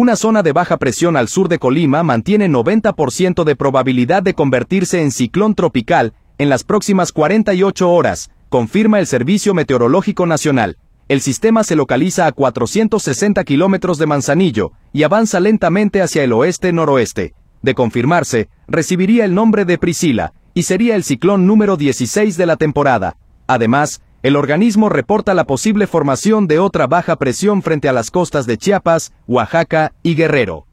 Una zona de baja presión al sur de Colima mantiene 90% de probabilidad de convertirse en ciclón tropical en las próximas 48 horas, confirma el Servicio Meteorológico Nacional. El sistema se localiza a 460 kilómetros de Manzanillo y avanza lentamente hacia el oeste-noroeste. De confirmarse, recibiría el nombre de Priscila y sería el ciclón número 16 de la temporada. Además, el organismo reporta la posible formación de otra baja presión frente a las costas de Chiapas, Oaxaca y Guerrero.